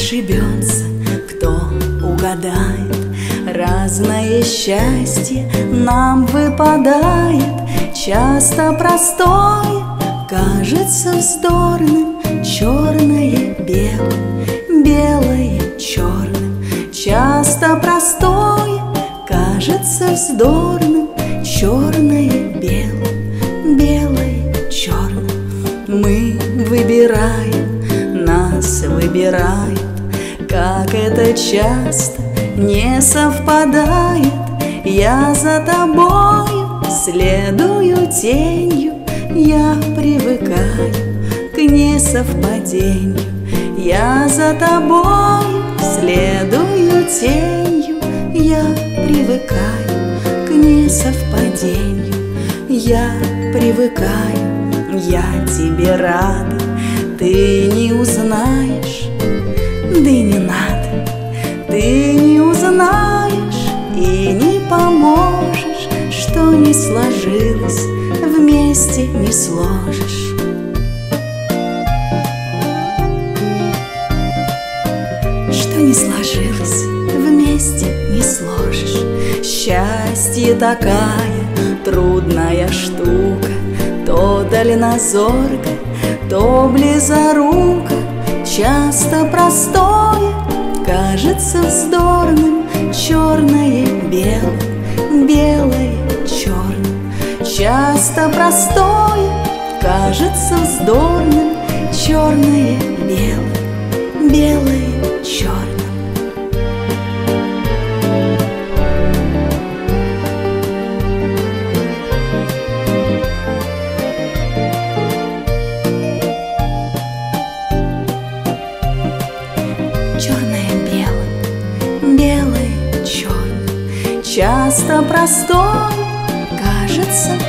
ошибется, кто угадает. Разное счастье нам выпадает, часто простое кажется вздорным, черное белым, белое черным. Часто простое кажется вздорным, черное белым, белое черным. Мы выбираем, нас выбирают, как это часто не совпадает. Я за тобою следую тенью, я привыкаю к несовпадению. Я за тобою следую тенью, я привыкаю к несовпадению. Я привыкаю, я тебе рада, ты не узнаешь, да и не надо. Ты не узнаешь и не поможешь, что не сложилось, вместе не сложишь. Что не сложилось, вместе не сложишь. Счастье такая трудная штука, то дальнозорка, то близорука. Часто простое кажется вздорным, черное белым, белое черным. Часто простое кажется вздорным, черное белым, белое черным. Черное белым, белое черным. Часто простое кажется